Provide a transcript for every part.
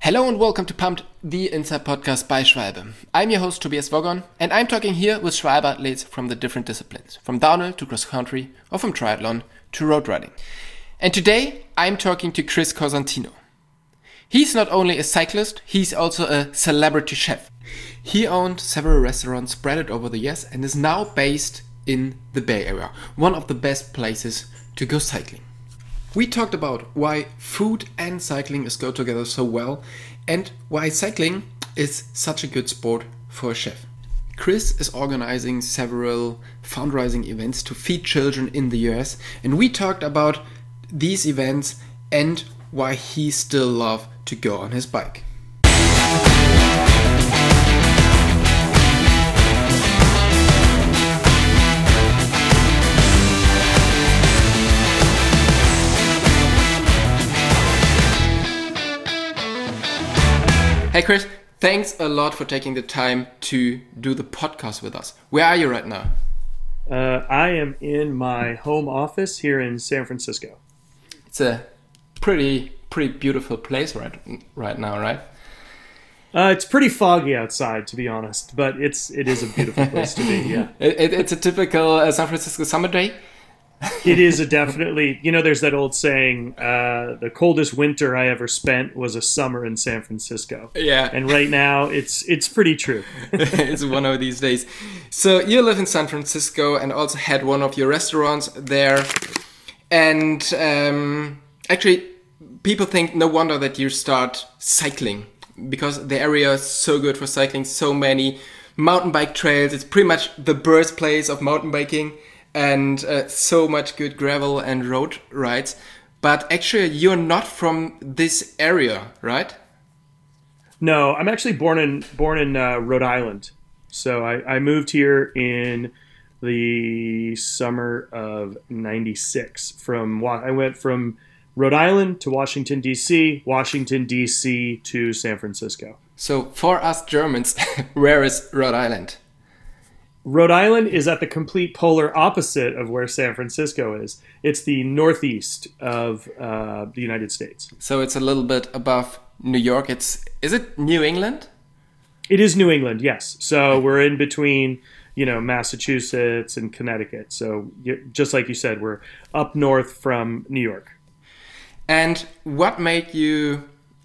Hello and welcome to Pumped, the Inside Podcast by Schwalbe. I'm your host Tobias Wogon, and I'm talking here with Schwalbe athletes from the different disciplines, from downhill to cross country, or from triathlon to road riding. And today I'm talking to Chris Cosentino. He's not only a cyclist, he's also a celebrity chef. He owned several restaurants spread over the years and is now based in the Bay Area, one of the best places to go cycling. We talked about why food and cycling go together so well and why cycling is such a good sport for a chef. Chris is organizing several fundraising events to feed children in the US, and we talked about these events and why he still loves to go on his bike. Hey Chris, thanks a lot for taking the time to do the podcast with us. Where are you right now? I am in my home office here in San Francisco. It's a pretty beautiful place right now, right? It's pretty foggy outside, to be honest, but it is a beautiful place to be. Yeah, it's a typical San Francisco summer day. It is definitely, there's that old saying, the coldest winter I ever spent was a summer in San Francisco. Yeah. And right now, it's pretty true. It's one of these days. So you live in San Francisco and also had one of your restaurants there. And actually, people think no wonder that you start cycling, because the area is so good for cycling, so many mountain bike trails. It's pretty much the birthplace of mountain biking. And so much good gravel and road rides. But actually, you're not from this area, right? No, I'm actually born in Rhode Island. So I moved here in the summer of '96. I went from Rhode Island to Washington, D.C., Washington, D.C. to San Francisco. So for us Germans, where is Rhode Island? Rhode Island is at the complete polar opposite of where San Francisco is. It's the northeast of the United States. So it's a little bit above New York. Is it New England? It is New England, yes. So we're in between, Massachusetts and Connecticut. So just like you said, we're up north from New York. And what made you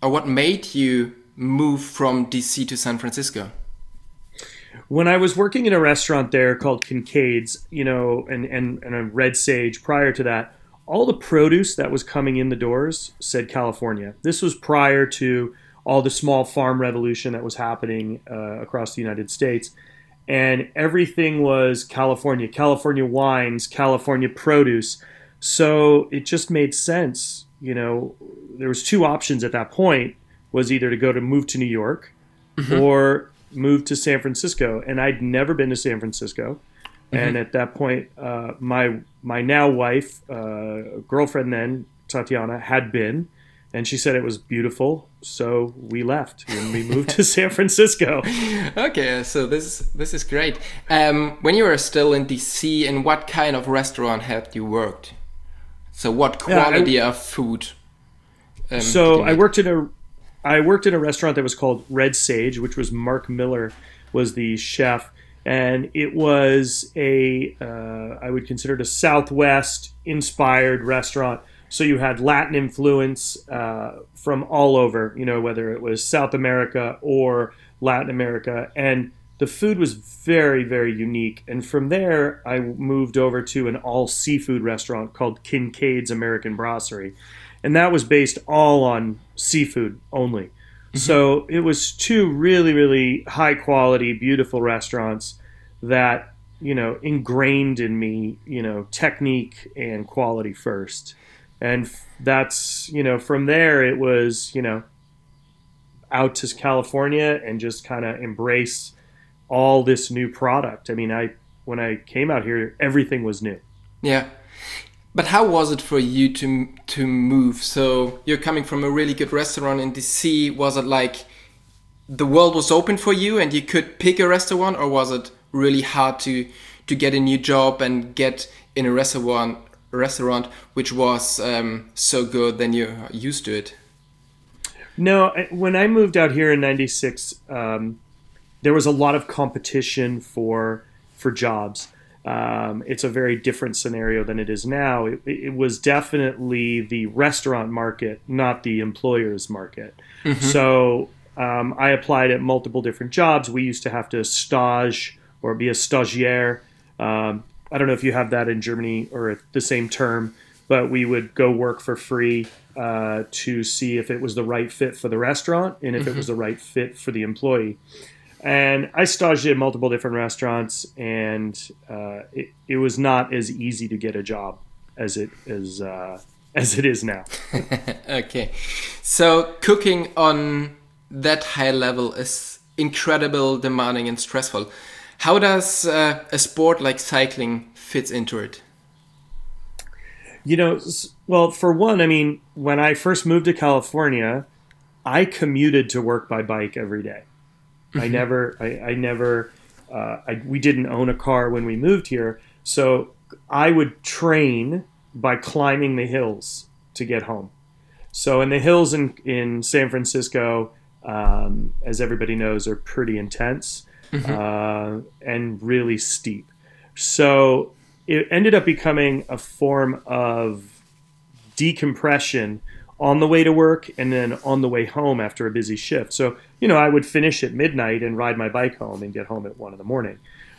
move from DC to San Francisco? When I was working in a restaurant there called Kincaid's, and a Red Sage prior to that, all the produce that was coming in the doors said California. This was prior to all the small farm revolution that was happening across the United States. And everything was California, California wines, California produce. So it just made sense. There was two options at that point, was either to move to New York or moved to San Francisco, and I'd never been to San Francisco. And at that point, my now wife, girlfriend then, Tatiana, had been, and she said it was beautiful, so we left and we moved to San Francisco. Okay, so this is great. When you were still in DC, in what kind of restaurant had you worked? So what quality of food? I worked in a restaurant that was called Red Sage, which was Mark Miller was the chef. And it was I would consider it a Southwest-inspired restaurant. So you had Latin influence from all over, whether it was South America or Latin America. And the food was very, very unique. And from there, I moved over to an all-seafood restaurant called Kincaid's American Brasserie. And that was based all on seafood only. So it was two really, really high quality, beautiful restaurants that, ingrained in me, technique and quality first. And that's, from there it was, out to California and just kind of embrace all this new product. I mean, when I came out here, everything was new. Yeah. But how was it for you to move? So you're coming from a really good restaurant in DC. Was it like the world was open for you and you could pick a restaurant, or was it really hard to get a new job and get in a restaurant which was so good than you're used to it? No, when I moved out here in '96, there was a lot of competition for jobs. It's a very different scenario than it is now. It was definitely the restaurant market, not the employer's market. So I applied at multiple different jobs. We used to have to stage or be a stagiaire. I don't know if you have that in Germany or the same term, but we would go work for free to see if it was the right fit for the restaurant and if it was the right fit for the employee. And I staged at multiple different restaurants, and it was not as easy to get a job as it is now. Okay, so cooking on that high level is incredible, demanding, and stressful. How does a sport like cycling fit into it? Well, for one, I mean, when I first moved to California, I commuted to work by bike every day. We didn't own a car when we moved here, so I would train by climbing the hills to get home. So, and the hills in San Francisco, as everybody knows, are pretty intense and really steep. So it ended up becoming a form of decompression on the way to work and then on the way home after a busy shift. So, I would finish at midnight and ride my bike home and get home at 1 a.m.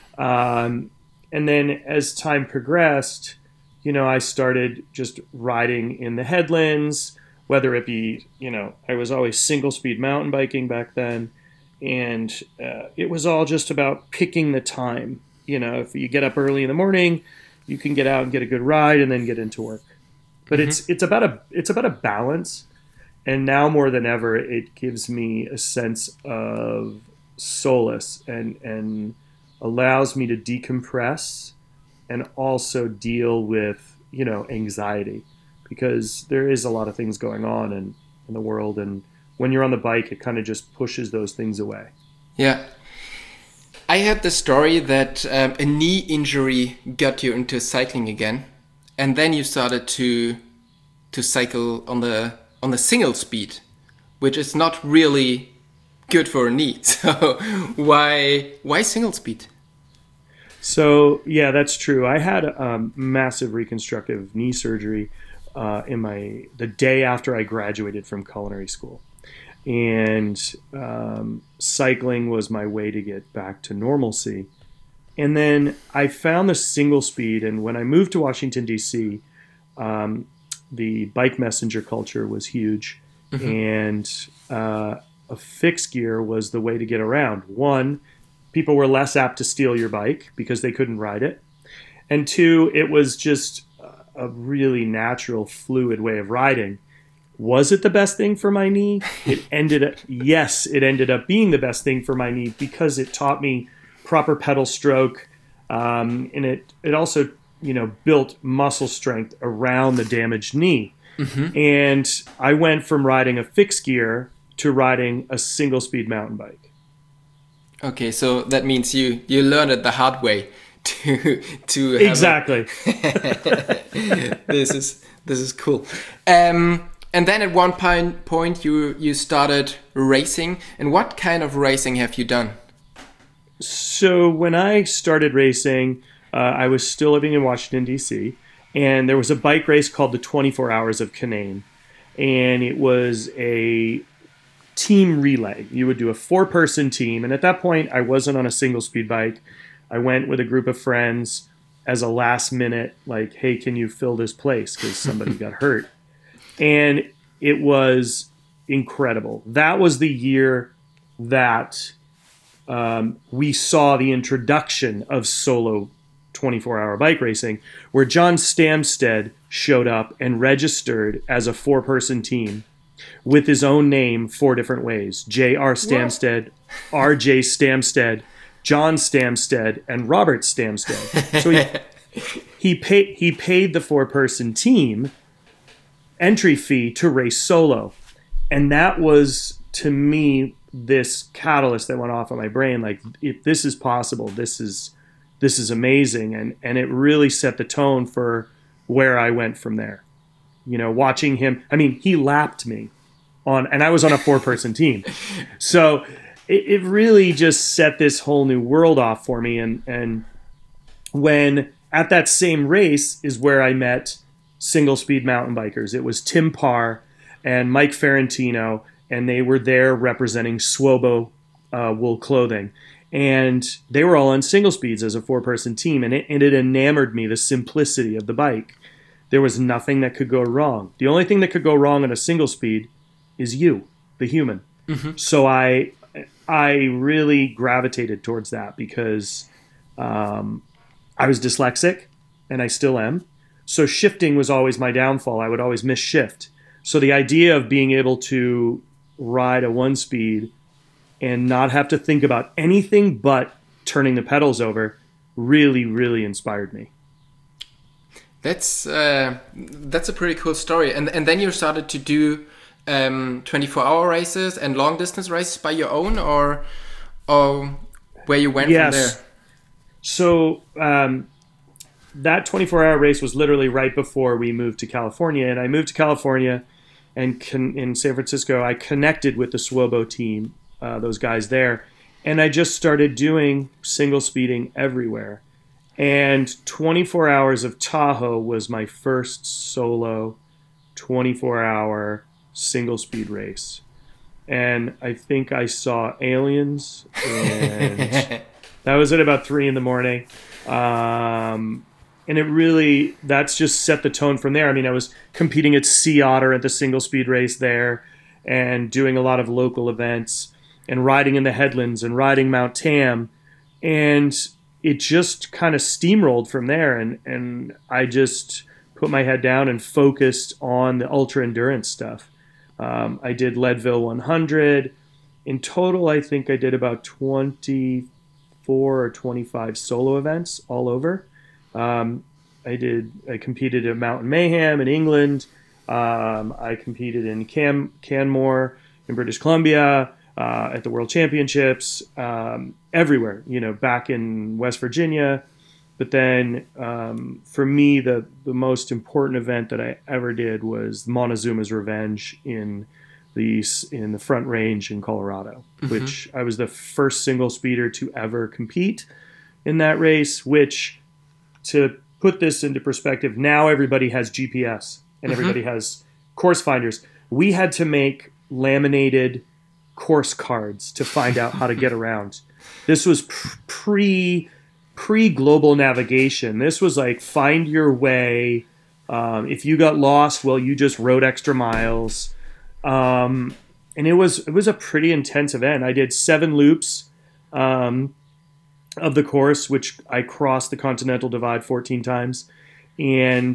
And then as time progressed, I started just riding in the headlands, whether it be, I was always single speed mountain biking back then. And it was all just about picking the time. If you get up early in the morning, you can get out and get a good ride and then get into work. But it's about a balance, and now more than ever, it gives me a sense of solace and allows me to decompress and also deal with anxiety, because there is a lot of things going on in the world, and when you're on the bike, it kind of just pushes those things away. Yeah. I had the story that a knee injury got you into cycling again. And then you started to cycle on the single speed, which is not really good for a knee. So why single speed? So yeah, that's true. I had massive reconstructive knee surgery the day after I graduated from culinary school, and cycling was my way to get back to normalcy. And then I found the single speed, and when I moved to Washington, D.C., the bike messenger culture was huge, and a fixed gear was the way to get around. One, people were less apt to steal your bike because they couldn't ride it. And two, it was just a really natural, fluid way of riding. Was it the best thing for my knee? Yes, it ended up being the best thing for my knee because it taught me proper pedal stroke, and it also built muscle strength around the damaged knee. And I went from riding a fixed gear to riding a single speed mountain bike. Okay, so that means you learned it the hard way to exactly. This is cool. And then at one point you started racing. And what kind of racing have you done? So when I started racing, I was still living in Washington, D.C., and there was a bike race called the 24 Hours of Canaan. And it was a team relay. You would do a 4-person team. And at that point, I wasn't on a single speed bike. I went with a group of friends as a last minute, like, hey, can you fill this place? Because somebody got hurt. And it was incredible. That was the year that we saw the introduction of solo 24-hour bike racing, where John Stamsted showed up and registered as a 4-person team with his own name 4 different ways: J.R. Stamsted, R.J. Stamsted, John Stamsted, and Robert Stamsted. So he paid the 4-person team entry fee to race solo. And that was, to me, this catalyst that went off in my brain, like, if this is possible, this is amazing. And it really set the tone for where I went from there. Watching him, I mean, he lapped me and I was on a 4-person team. So it really just set this whole new world off for me. And when at that same race is where I met single speed mountain bikers. It was Tim Parr and Mike Ferrantino, and they were there representing Swobo wool clothing. And they were all on single speeds as a 4-person team, and it enamored me, the simplicity of the bike. There was nothing that could go wrong. The only thing that could go wrong on a single speed is you, the human. Mm-hmm. So I really gravitated towards that because I was dyslexic, and I still am. So shifting was always my downfall. I would always miss shift. So the idea of being able to ride a 1-speed and not have to think about anything but turning the pedals over really, really inspired me. That's a pretty cool story. And then you started to do 24-hour races and long distance races by your own, or where you went from there? So that 24-hour race was literally right before we moved to California. And I moved to California, and in San Francisco, I connected with the Swobo team, those guys there. And I just started doing single speeding everywhere. And 24 Hours of Tahoe was my first solo 24-hour single speed race. And I think I saw aliens, and that was at about 3 a.m. And it really, that's just set the tone from there. I mean, I was competing at Sea Otter at the single speed race there, and doing a lot of local events, and riding in the headlands and riding Mount Tam. And it just kind of steamrolled from there. And I just put my head down and focused on the ultra endurance stuff. I did Leadville 100. In total, I think I did about 24 or 25 solo events all over. I competed at Mountain Mayhem in England. I competed in Canmore in British Columbia, at the World Championships, everywhere, back in West Virginia. But then for me, the most important event that I ever did was Montezuma's Revenge in the Front Range in Colorado, mm-hmm. which I was the first single speeder to ever compete in that race, which, to put this into perspective, now everybody has GPS and mm-hmm. everybody has course finders. We had to make laminated course cards to find out how to get around. This was pre-global navigation. This was like find your way. If you got lost, well, you just rode extra miles. And it was a pretty intense event. I did 7 loops of the course, which I crossed the Continental Divide 14 times, and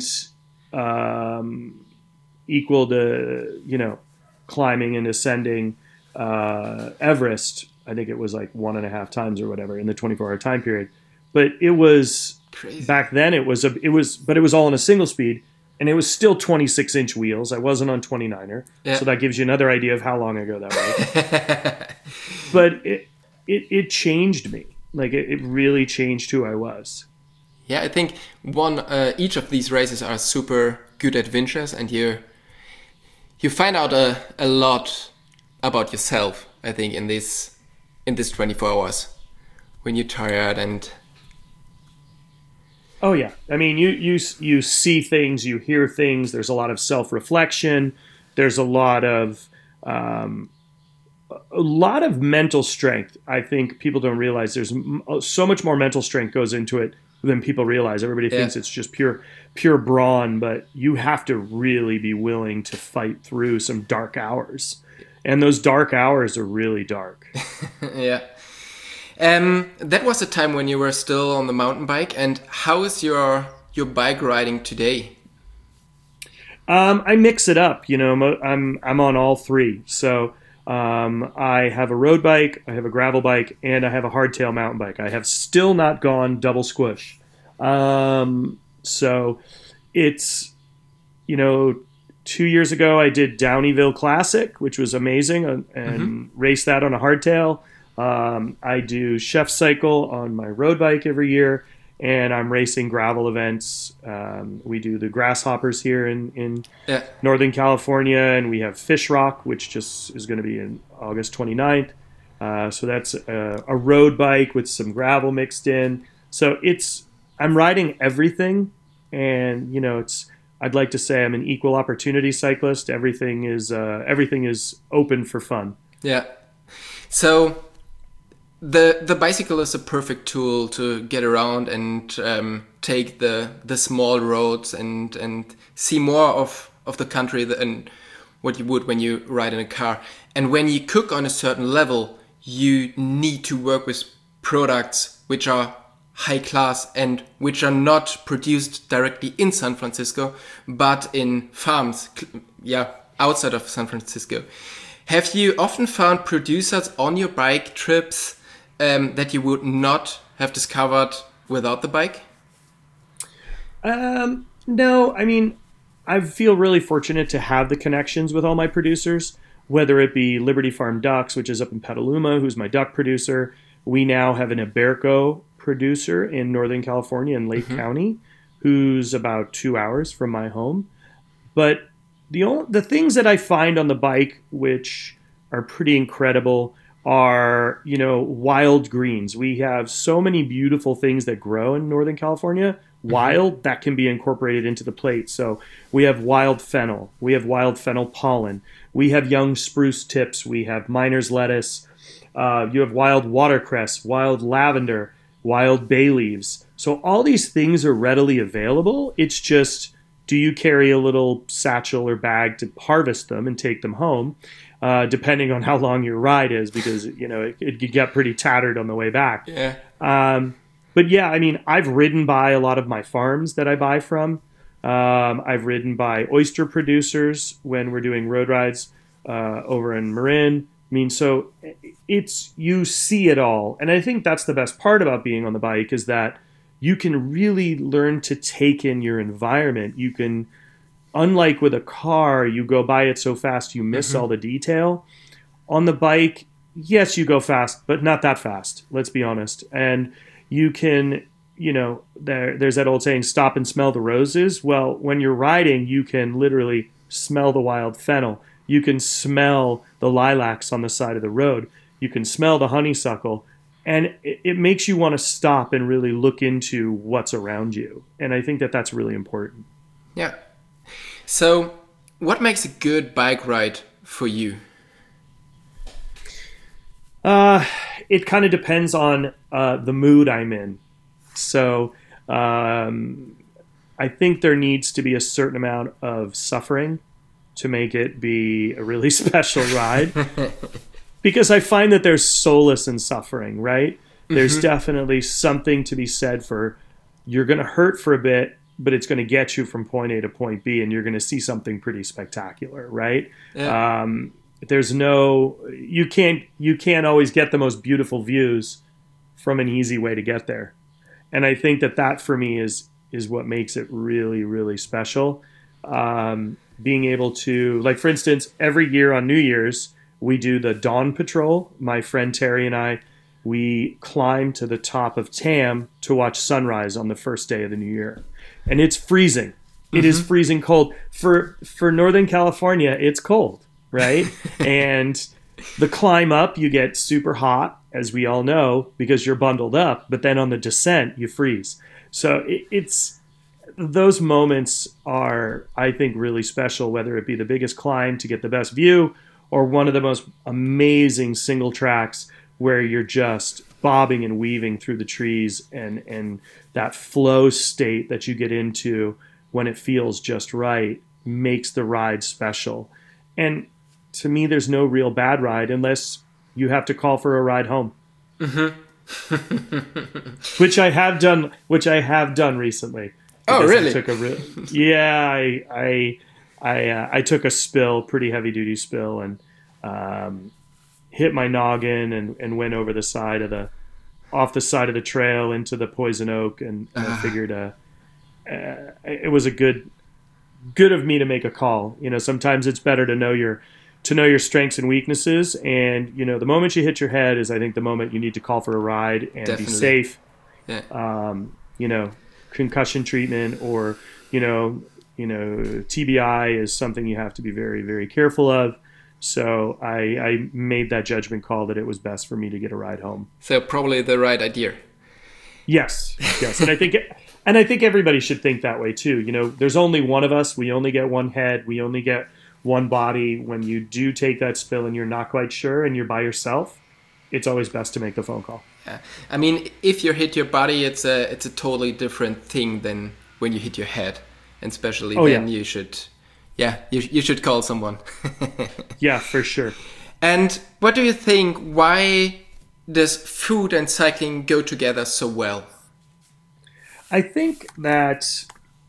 equal to climbing and ascending Everest. I think it was like 1.5 times or whatever in the 24-hour time period. But it was crazy. Back then. It was all in a single speed, and it was still 26-inch wheels. I wasn't on 29er, so that gives you another idea of how long ago that was. But it changed me. Like it really changed who I was. Yeah, I think each of these races are super good adventures, and you find out a lot about yourself. I think in this 24 hours when you're tired and. Oh yeah, I mean you see things, you hear things. There's a lot of self-reflection. There's a lot of mental strength. I think people don't realize there's so much more mental strength goes into it than people realize. Everybody thinks it's just pure brawn, but you have to really be willing to fight through some dark hours, and those dark hours are really dark. Yeah. That was a time when you were still on the mountain bike. And how is your bike riding today? I mix it up. I'm on all three. So I have a road bike, I have a gravel bike, and I have a hardtail mountain bike. I have still not gone double squish. So it's 2 years ago I did Downieville Classic, which was amazing, and mm-hmm. raced that on a hardtail. I do Chef Cycle on my road bike every year, and I'm racing gravel events. We do the Grasshoppers here in Yeah. Northern California, and we have Fish Rock, which just is going to be in August 29th. So that's a road bike with some gravel mixed in. So I'm riding everything, and I'd like to say I'm an equal opportunity cyclist. Everything is open for fun. Yeah. So the bicycle is a perfect tool to get around and take the small roads and see more of the country than what you would when you ride in a car. And when you cook on a certain level, you need to work with products which are high class and which are not produced directly in San Francisco, but in farms, outside of San Francisco. Have you often found producers on your bike trips that you would not have discovered without the bike? No, I mean, I feel really fortunate to have the connections with all my producers, whether it be Liberty Farm Ducks, which is up in Petaluma, who's my duck producer. We now have an Aberco producer in Northern California in Lake County, who's about 2 hours from my home. But the things that I find on the bike, which are pretty incredible, are, wild greens. We have so many beautiful things that grow in Northern California, wild, that can be incorporated into the plate. So we have wild fennel. We have wild fennel pollen. We have young spruce tips. We have miner's lettuce. You have wild watercress, wild lavender, wild bay leaves. So all these things are readily available. It's just, do you carry a little satchel or bag to harvest them and take them home, depending on how long your ride is, because, it could get pretty tattered on the way back. Yeah. But yeah, I mean, I've ridden by a lot of my farms that I buy from. I've ridden by oyster producers when we're doing road rides over in Marin. I mean, so you see it all. And I think that's the best part about being on the bike, is that you can really learn to take in your environment. You can, unlike with a car, you go by it so fast you miss all the detail. On the bike, yes, you go fast, but not that fast, let's be honest. And you can, there's that old saying, stop and smell the roses. Well, when you're riding, you can literally smell the wild fennel. You can smell the lilacs on the side of the road. You can smell the honeysuckle. And it makes you want to stop and really look into what's around you. And I think that that's really important. Yeah. So what makes a good bike ride for you? It kind of depends on the mood I'm in. So I think there needs to be a certain amount of suffering to make it be a really special ride. Because I find that there's solace in suffering, right? There's definitely something to be said for, you're going to hurt for a bit, but it's going to get you from point A to point B, and you're going to see something pretty spectacular, right? Yeah. You can't always get the most beautiful views from an easy way to get there. And I think that for me is what makes it really, really special. Being able to, like, for instance, every year on New Year's, we do the Dawn Patrol. My friend Terry and I, we climb to the top of Tam to watch sunrise on the first day of the new year. And it's freezing. It is freezing cold. For Northern California, it's cold, right? And the climb up, you get super hot, as we all know, because you're bundled up. But then on the descent, you freeze. So it's those moments are, I think, really special, whether it be the biggest climb to get the best view, or one of the most amazing single tracks where you're just bobbing and weaving through the trees, and that flow state that you get into when it feels just right makes the ride special. And to me, there's no real bad ride unless you have to call for a ride home. Which I have done recently. Oh, really? I took a spill, pretty heavy duty spill, and hit my noggin and went over off the side of the trail into the poison oak, and I figured it was a good of me to make a call. Sometimes it's better to know your strengths and weaknesses, and the moment you hit your head is, I think, the moment you need to call for a ride and Definitely. be safe. Yeah. concussion treatment or, TBI is something you have to be very, very careful of. So I made that judgment call that it was best for me to get a ride home. So probably the right idea. Yes. And I think everybody should think that way too. There's only one of us. We only get one head. We only get one body. When you do take that spill and you're not quite sure and you're by yourself, it's always best to make the phone call. Yeah. I mean, if you hit your body, it's a totally different thing than when you hit your head. And especially then you should call someone. Yeah, for sure. And what do you think? Why does food and cycling go together so well? I think that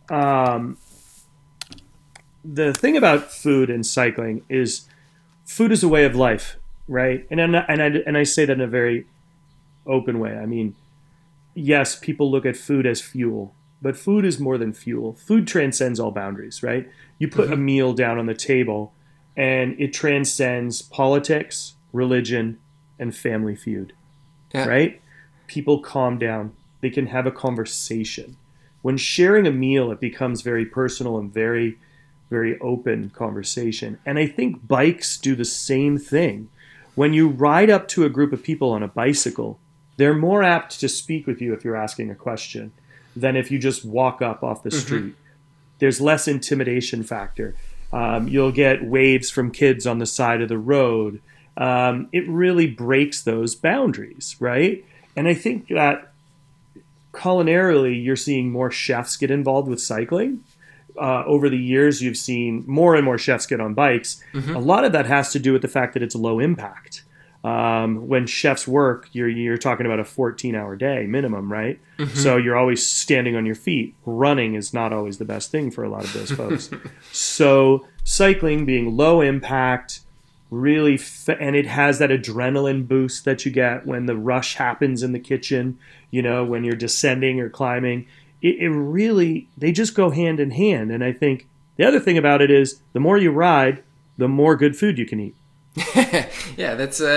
the thing about food and cycling is food is a way of life, right? And I say that in a very open way. I mean, yes, people look at food as fuel, but food is more than fuel. Food transcends all boundaries, right? You put a meal down on the table and it transcends politics, religion, and family feud, right? People calm down. They can have a conversation. When sharing a meal, it becomes very personal and very, very open conversation. And I think bikes do the same thing. When you ride up to a group of people on a bicycle, they're more apt to speak with you if you're asking a question than if you just walk up off the street. There's less intimidation factor. You'll get waves from kids on the side of the road. It really breaks those boundaries, right? And I think that culinarily, you're seeing more chefs get involved with cycling. Over the years, you've seen more and more chefs get on bikes. A lot of that has to do with the fact that it's low impact. When chefs work, you're talking about a 14-hour day minimum, right? So you're always standing on your feet. Running is not always the best thing for a lot of those folks. So cycling being low impact, really, and it has that adrenaline boost that you get when the rush happens in the kitchen, when you're descending or climbing. It really, they just go hand in hand. And I think the other thing about it is the more you ride, the more good food you can eat. Yeah,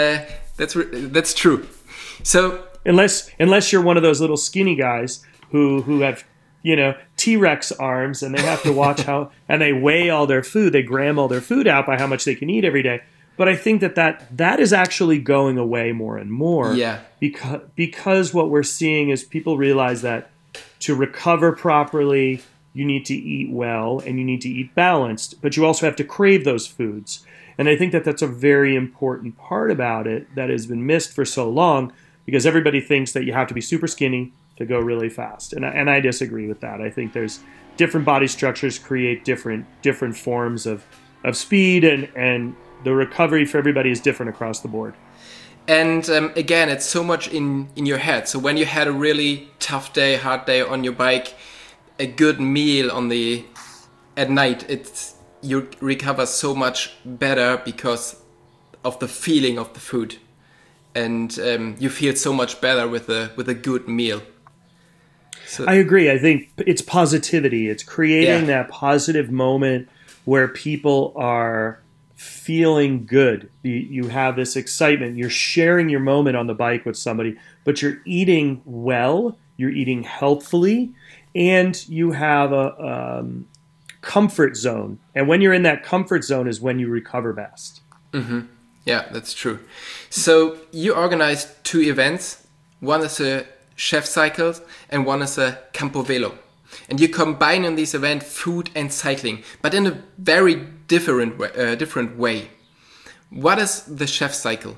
that's true. So unless you're one of those little skinny guys who have T-Rex arms and they have to watch how and they weigh all their food, they gram all their food out by how much they can eat every day. But I think that is actually going away more and more. Yeah. Because what we're seeing is people realize that to recover properly, you need to eat well and you need to eat balanced, but you also have to crave those foods. And I think that that's a very important part about it that has been missed for so long because everybody thinks that you have to be super skinny to go really fast. And I disagree with that. I think there's different body structures create different forms of speed and the recovery for everybody is different across the board. And again, it's so much in your head. So when you had a really tough day, hard day on your bike, a good meal at night, you recover so much better because of the feeling of the food, and you feel so much better with a good meal. So, I agree. I think it's positivity. It's creating that positive moment where people are feeling good. You have this excitement. You're sharing your moment on the bike with somebody, but you're eating well. You're eating healthfully, and you have a comfort zone. And when you're in that comfort zone is when you recover best. Yeah, that's true. So you organized 2 events. One is a chef cycles and one is a Campo Velo. And you combine in this event food and cycling, but in a very different way. What is the chef cycle?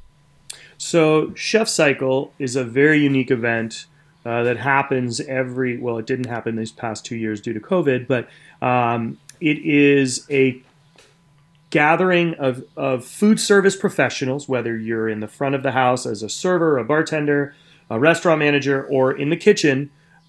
So Chef Cycle is a very unique event that happens it didn't happen these past 2 years due to COVID, but it is a gathering of food service professionals, whether you're in the front of the house as a server, a bartender, a restaurant manager, or in the kitchen.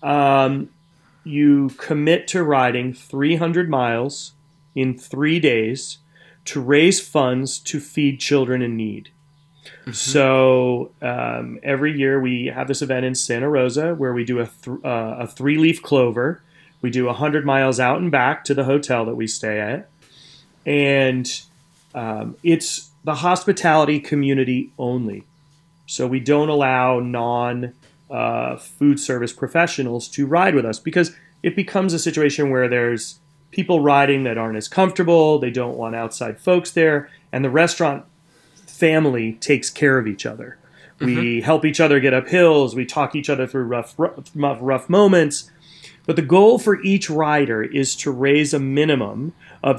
You commit to riding 300 miles in 3 days to raise funds to feed children in need. So every year we have this event in Santa Rosa where we do a 3-leaf clover. We do 100 miles out and back to the hotel that we stay at. And it's the hospitality community only. So we don't allow food service professionals to ride with us, because it becomes a situation where there's people riding that aren't as comfortable. They don't want outside folks there. And the restaurant family takes care of each other. We help each other get up hills. We talk each other through rough moments. But the goal for each rider is to raise a minimum of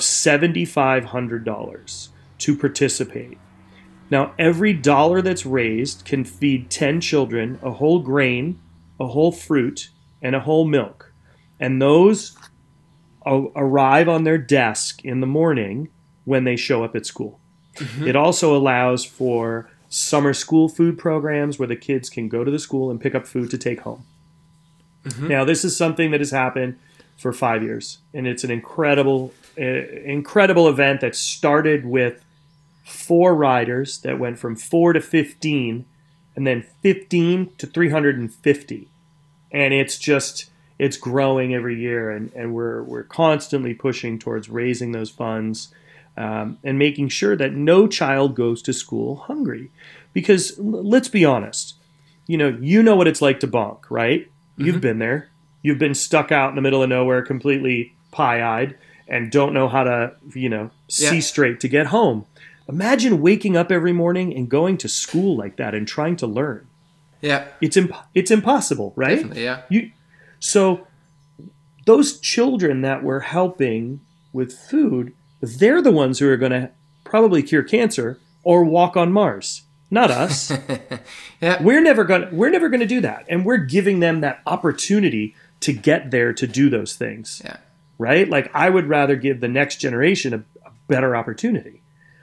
$7,500 to participate. Now, every dollar that's raised can feed 10 children a whole grain, a whole fruit, and a whole milk. And those arrive on their desk in the morning when they show up at school. It also allows for summer school food programs where the kids can go to the school and pick up food to take home. Now, this is something that has happened for 5 years, and it's an incredible event that started with 4 riders that went from 4 to 15, and then 15 to 350. And it's growing every year, and we're constantly pushing towards raising those funds and making sure that no child goes to school hungry. Because let's be honest, you know what it's like to bonk, right? You've been there. You've been stuck out in the middle of nowhere, completely pie-eyed, and don't know how to, see straight to get home. Imagine waking up every morning and going to school like that and trying to learn. Yeah. It's impossible, right? Definitely, yeah. So those children that we're helping with food, they're the ones who are going to probably cure cancer or walk on Mars, not us. Yeah. We're never going to do that, and we're giving them that opportunity to get there to do those things. Yeah. Right? Like, I would rather give the next generation a better opportunity.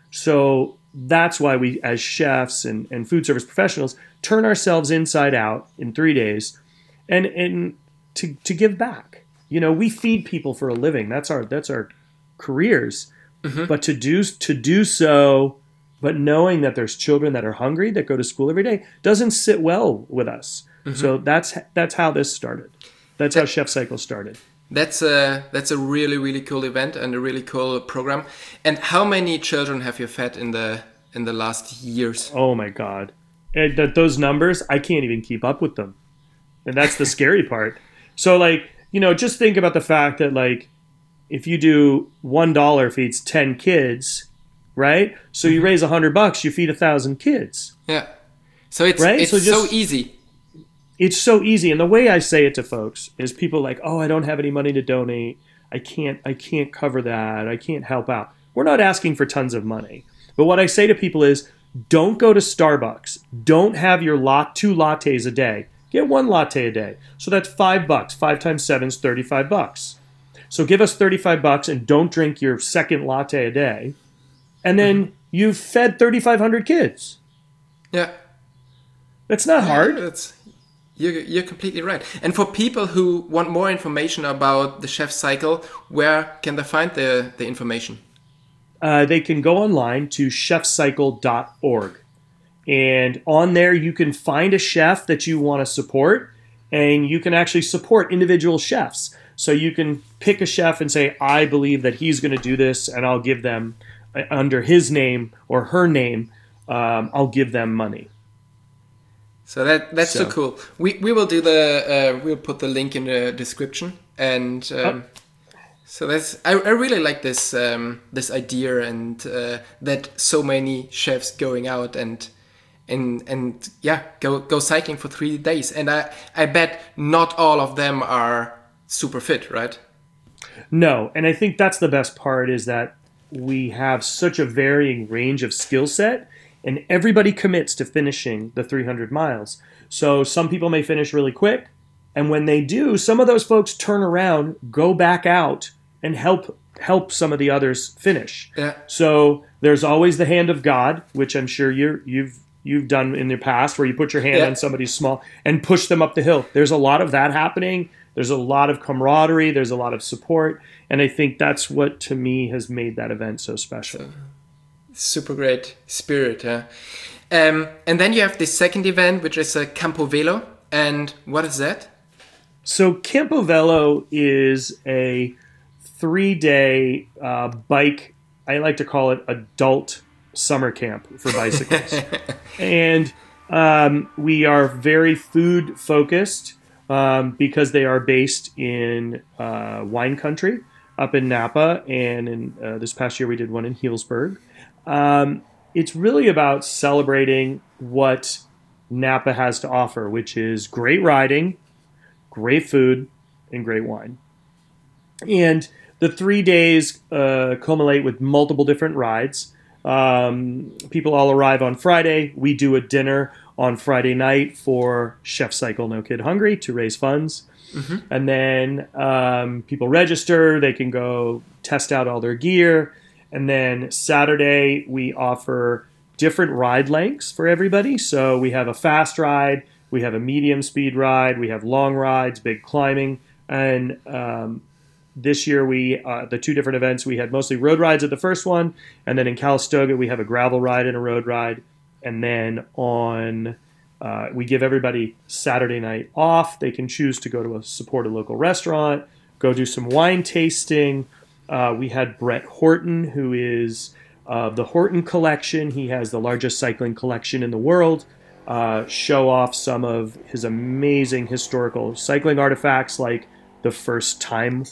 So that's why we, as chefs and food service professionals, turn ourselves inside out in 3 days, and to give back. We feed people for a living. That's our careers. But to do so, but knowing that there's children that are hungry that go to school every day, doesn't sit well with us. So that's how this started. That's how Chef Cycle started. That's a really, really cool event and a really cool program. And how many children have you fed in the last years? Oh my God. Those numbers, I can't even keep up with them. And that's the scary part. So just think about the fact that if you do $1 feeds 10 kids, right? So you raise $100, you feed 1,000 kids. Yeah. So it's so easy. It's so easy. And the way I say it to folks is people like, oh, I don't have any money to donate. I can't cover that. I can't help out. We're not asking for tons of money. But what I say to people is, don't go to Starbucks. Don't have your 2 lattes a day. Get 1 latte a day. So that's $5. 5 times 7 is $35. So give us $35 and don't drink your second latte a day. And then you've fed 3,500 kids. Yeah. That's not hard. You're completely right. And for people who want more information about the Chef Cycle, where can they find the information? They can go online to chefcycle.org. And on there, you can find a chef that you want to support, and you can actually support individual chefs. So you can pick a chef and say, I believe that he's going to do this, and I'll give them, under his name or her name, I'll give them money. So that's so cool. We will do we'll put the link in the description, and so that's I really like this this idea, and that so many chefs going out and go cycling for 3 days, and I bet not all of them are super fit, right? No, and I think that's the best part, is that we have such a varying range of skill set. And everybody commits to finishing the 300 miles. So some people may finish really quick. And when they do, some of those folks turn around, go back out, and help some of the others finish. Yeah. So there's always the hand of God, which I'm sure you've done in the past, where you put your hand on somebody's small and push them up the hill. There's a lot of that happening. There's a lot of camaraderie. There's a lot of support. And I think that's what, to me, has made that event so special. Super great spirit, yeah. And then you have the second event, which is Campo Velo. And what is that? So Campo Velo is a 3-day bike, I like to call it adult summer camp for bicycles. And We are very food focused because they are based in wine country up in Napa, and in this past year we did one in Healdsburg. It's really about celebrating what Napa has to offer, which is great riding, great food, and great wine. And the 3 days culminate with multiple different rides. People all arrive on Friday. We do a dinner on Friday night for Chef Cycle No Kid Hungry to raise funds. Mm-hmm. And then people register. They can go test out all their gear. And then Saturday, we offer different ride lengths for everybody. So we have a fast ride, we have a medium speed ride, we have long rides, big climbing. And this year, the two different events, we had mostly road rides at the first one. And then in Calistoga, we have a gravel ride and a road ride. And then we give everybody Saturday night off. They can choose to go to support a local restaurant, go do some wine tasting. We had Brett Horton, who is the Horton Collection. He has the largest cycling collection in the world. Show off some of his amazing historical cycling artifacts, like the first timing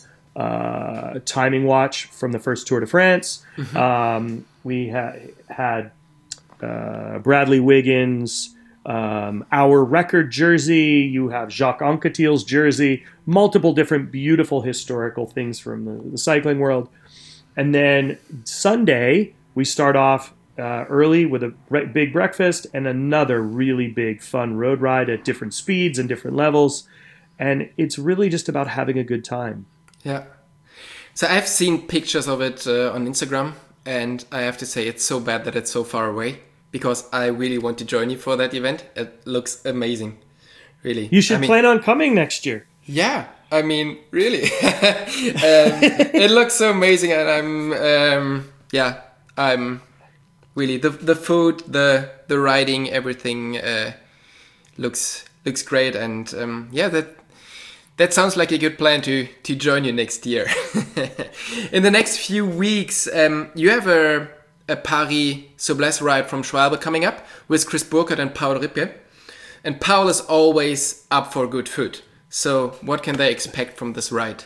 watch from the first Tour de France. Mm-hmm. We had Bradley Wiggins, our record jersey. You have Jacques Anquetil's jersey, multiple different beautiful historical things from the cycling world. And then Sunday, we start off early with a big breakfast and another really big fun road ride at different speeds and different levels. And it's really just about having a good time. Yeah. So I've seen pictures of it on Instagram, and I have to say it's so bad that it's so far away, because I really want to join you for that event. It looks amazing. Really. You should plan on coming next year. Yeah. I mean, really. It looks so amazing, and I'm really the food, the riding, everything looks great, and that sounds like a good plan to join you next year. In the next few weeks, you have a Paris-Soubles ride from Schwalbe coming up with Chris Burkard and Paul Ripke, and Paul is always up for good food. So what can they expect from this ride?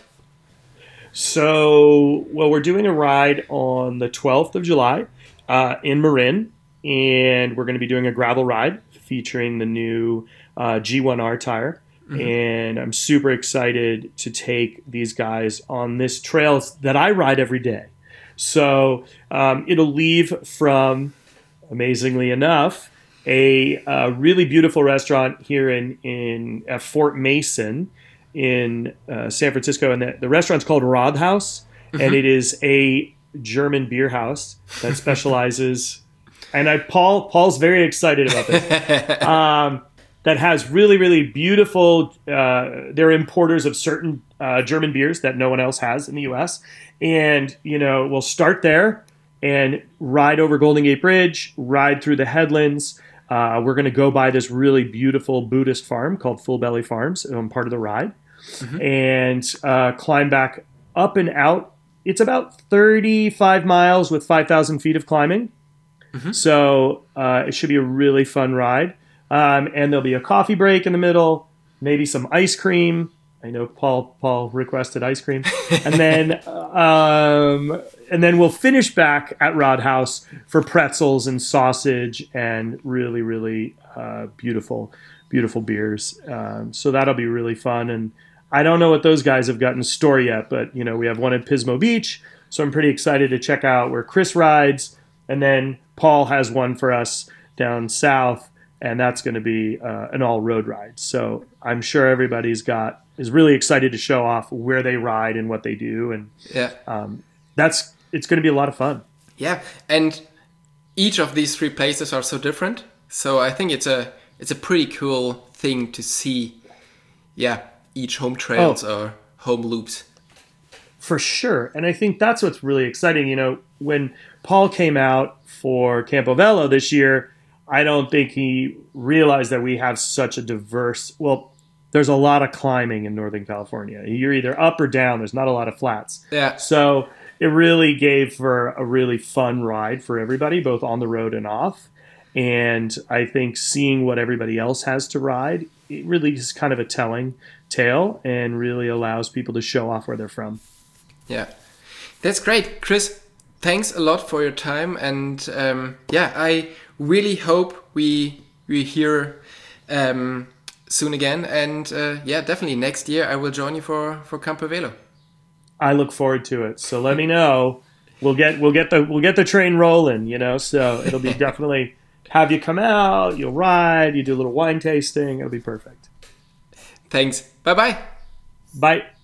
So, we're doing a ride on the 12th of July in Marin, and we're going to be doing a gravel ride featuring the new G1R tire. Mm-hmm. And I'm super excited to take these guys on this trail that I ride every day. So it'll leave from, amazingly enough, a really beautiful restaurant here in Fort Mason in San Francisco. And the restaurant's called Rathaus, mm-hmm. and it is a German beer house that specializes, and Paul's very excited about this, that has really, really beautiful, they're importers of certain German beers that no one else has in the U.S. And, we'll start there and ride over Golden Gate Bridge, ride through the headlands. We're going to go by this really beautiful Buddhist farm called Full Belly Farms, part of the ride, mm-hmm. and climb back up and out. It's about 35 miles with 5,000 feet of climbing. Mm-hmm. So it should be a really fun ride. And there'll be a coffee break in the middle, maybe some ice cream. I know Paul requested ice cream. And then we'll finish back at Rathaus for pretzels and sausage and really, really beautiful beers. So that'll be really fun. And I don't know what those guys have got in store yet, but we have one at Pismo Beach, so I'm pretty excited to check out where Chris rides, and then Paul has one for us down south, and that's going to be an all-road ride. So I'm sure everybody's is really excited to show off where they ride and what they do, and it's going to be a lot of fun. Yeah, and each of these three places are so different, so I think it's a pretty cool thing to see. Yeah. Each home trails or home loops. For sure. And I think that's what's really exciting. When Paul came out for Campovelo this year, I don't think he realized that we have such a there's a lot of climbing in Northern California. You're either up or down. There's not a lot of flats. Yeah. So it really gave for a really fun ride for everybody, both on the road and off. And I think seeing what everybody else has to ride, it really is kind of a telling tale and really allows people to show off where they're from. Yeah, that's great. Chris, thanks a lot for your time. And I really hope we hear soon again. And definitely next year I will join you for Campo Velo. I look forward to it. So let me know. We'll get the train rolling, so it'll be definitely have you come out, you'll ride, you do a little wine tasting, it'll be perfect. Thanks. Bye-bye. Bye.